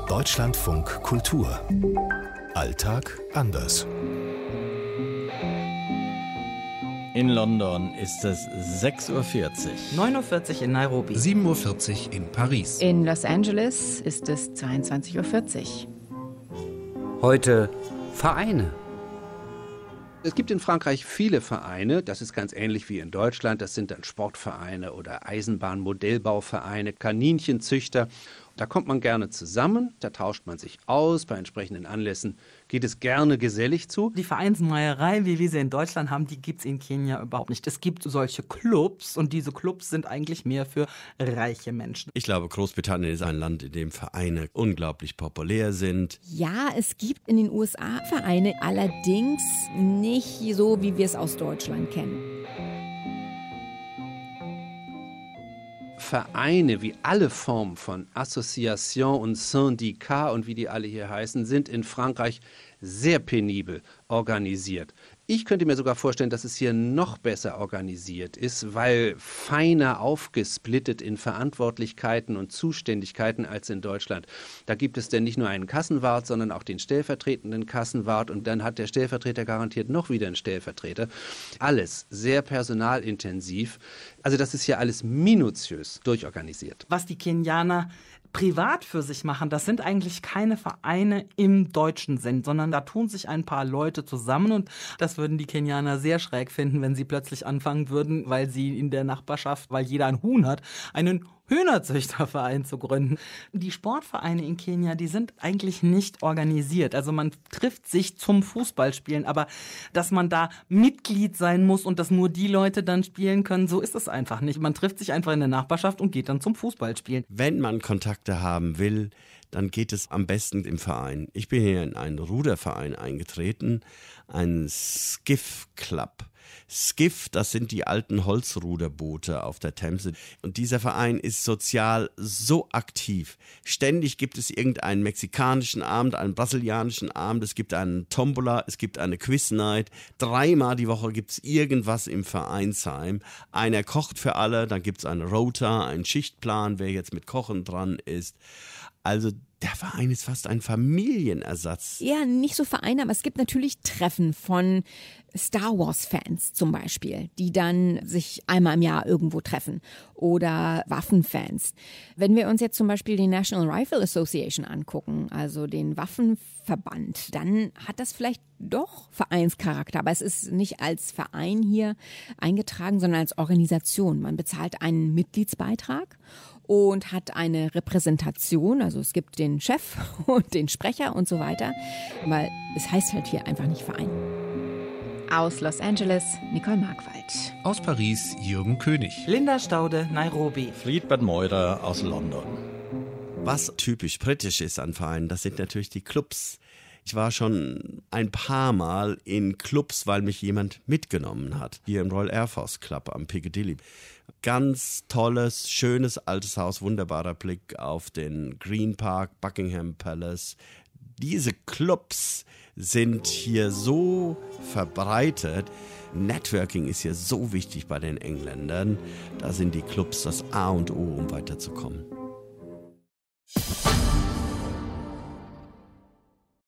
Deutschlandfunk Kultur. Alltag anders. In London ist es 6:40 Uhr. 9:40 Uhr in Nairobi. 7:40 Uhr in Paris. In Los Angeles ist es 22:40 Uhr. Heute Vereine. Es gibt in Frankreich viele Vereine, das ist ganz ähnlich wie in Deutschland. Das sind dann Sportvereine oder Eisenbahnmodellbauvereine, Kaninchenzüchter. Da kommt man gerne zusammen, da tauscht man sich aus, bei entsprechenden Anlässen geht es gerne gesellig zu. Die Vereinsmeierei, wie wir sie in Deutschland haben, die gibt es in Kenia überhaupt nicht. Es gibt solche Clubs und diese Clubs sind eigentlich mehr für reiche Menschen. Ich glaube, Großbritannien ist ein Land, in dem Vereine unglaublich populär sind. Ja, es gibt in den USA Vereine, allerdings nicht so, wie wir es aus Deutschland kennen. Vereine, wie alle Formen von Association und Syndicat und wie die alle hier heißen, sind in Frankreich sehr penibel organisiert. Ich könnte mir sogar vorstellen, dass es hier noch besser organisiert ist, weil feiner aufgesplittet in Verantwortlichkeiten und Zuständigkeiten als in Deutschland. Da gibt es denn nicht nur einen Kassenwart, sondern auch den stellvertretenden Kassenwart und dann hat der Stellvertreter garantiert noch wieder einen Stellvertreter. Alles sehr personalintensiv. Also das ist hier alles minutiös durchorganisiert. Was die Kenianer privat für sich machen, das sind eigentlich keine Vereine im deutschen Sinn, sondern da tun sich ein paar Leute zusammen und das würden die Kenianer sehr schräg finden, wenn sie plötzlich anfangen würden, weil sie in der Nachbarschaft, weil jeder ein Huhn hat, einen Hühnerzüchterverein zu gründen. Die Sportvereine in Kenia, die sind eigentlich nicht organisiert. Also man trifft sich zum Fußballspielen, aber dass man da Mitglied sein muss und dass nur die Leute dann spielen können, so ist es einfach nicht. Man trifft sich einfach in der Nachbarschaft und geht dann zum Fußballspielen. Wenn man Kontakte haben will, dann geht es am besten im Verein. Ich bin hier in einen Ruderverein eingetreten, einen Skiff Club. Skiff, das sind die alten Holzruderboote auf der Themse. Und dieser Verein ist sozial so aktiv. Ständig gibt es irgendeinen mexikanischen Abend, einen brasilianischen Abend, es gibt einen Tombola, es gibt eine Quiz-Night. 3-mal die Woche gibt es irgendwas im Vereinsheim. Einer kocht für alle, dann gibt es eine Rota, einen Schichtplan, wer jetzt mit Kochen dran ist. Also der Verein ist fast ein Familienersatz. Ja, nicht so Vereine, aber es gibt natürlich Treffen von Star Wars-Fans zum Beispiel, die dann sich einmal im Jahr irgendwo treffen oder Waffenfans. Wenn wir uns jetzt zum Beispiel die National Rifle Association angucken, also den Waffenverband, dann hat das vielleicht doch Vereinscharakter, aber es ist nicht als Verein hier eingetragen, sondern als Organisation. Man bezahlt einen Mitgliedsbeitrag und hat eine Repräsentation, also es gibt den Chef und den Sprecher und so weiter, aber es heißt halt hier einfach nicht Verein. Aus Los Angeles, Nicole Markwald. Aus Paris, Jürgen König. Linda Staude, Nairobi. Friedbert Meurer aus London. Was typisch britisch ist an Vereinen, das sind natürlich die Clubs. Ich war schon ein paar Mal in Clubs, weil mich jemand mitgenommen hat. Hier im Royal Air Force Club am Piccadilly. Ganz tolles, schönes altes Haus, wunderbarer Blick auf den Green Park, Buckingham Palace. Diese Clubs sind hier so verbreitet. Networking ist hier so wichtig bei den Engländern. Da sind die Clubs das A und O, um weiterzukommen.